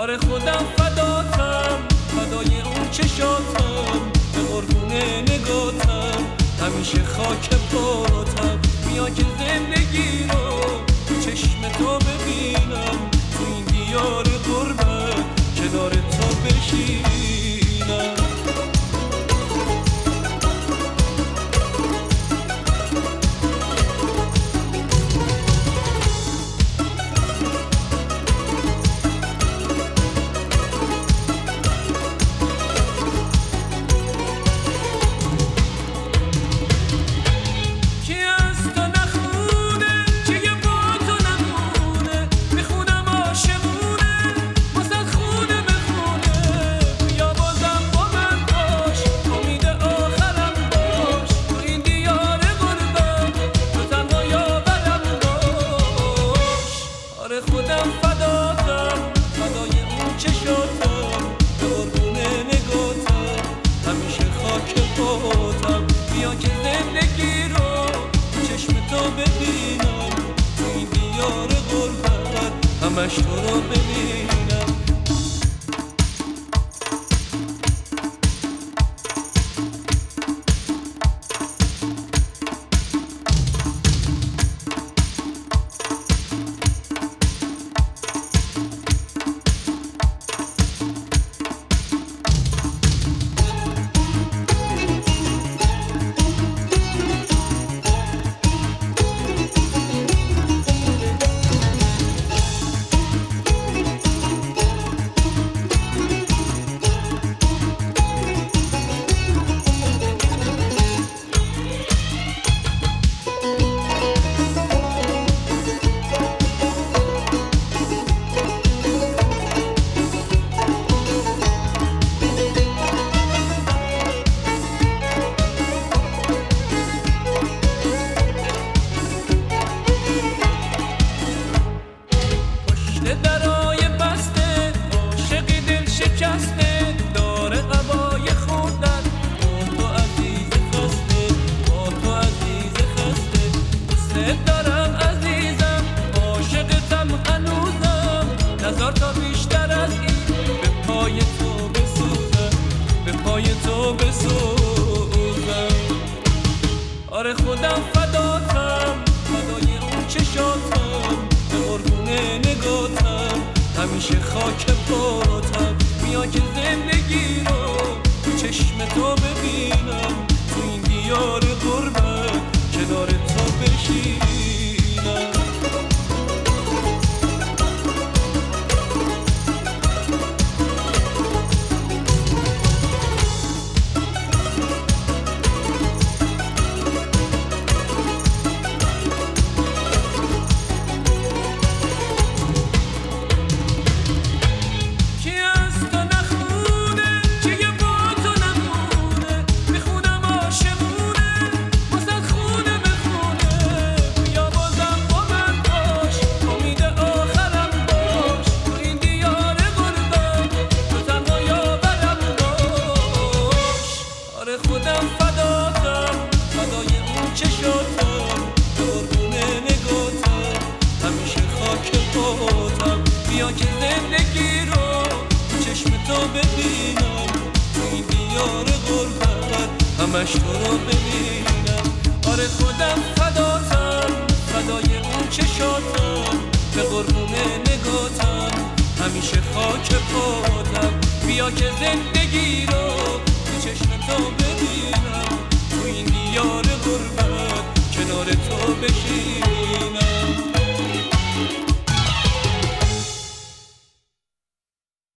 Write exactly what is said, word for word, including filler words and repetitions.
آره خودم فداتم، فدای اون چشاتم، به قربون نگاتم، همیشه خاک پاتم. بیا که زندگی رو تو چشم تو ببینم، تو این دیار غربت کنار تو بشینم. خودم فداتم، فدای اون چشاتم، به قربون نگاتم، همیشه خاک پاتم. بیا که زندگی رو چشم تو ببینم، تو این دیار غربت همش تو رو ببینم. درای بسته عاشقی دل شکسته، داره هوای خوردن با تو عزیز خسته، با تو عزیز خسته. دوست دارم عزیزم، عاشقتم هنوزم، نزار تا بیشتر از این به پای تو بسوزم، به پای تو بسوزم. آره خودم فداتم، فدای اون چشاتم، به قربون نگاتم، همیشه خاک پاتم. بیا که زندگی رو تو چشم تو ببینم، تو این دیار غربت کنار تو بشینم. خودم فداتم، فدای اون چشاتم، به قربون نگاتم، همیشه خاک پاتم. بیا که زندگی رو تو چشم تو ببینم، تو این دیار غربت همش تو رو ببینم. آره خودم فداتم، فدای اون چشاتم، به قربون نگاتم، همیشه خاک پاتم. بیا که زندگی رو چشم تو ببینم، تو این دیار غربت کنار تو بشینم.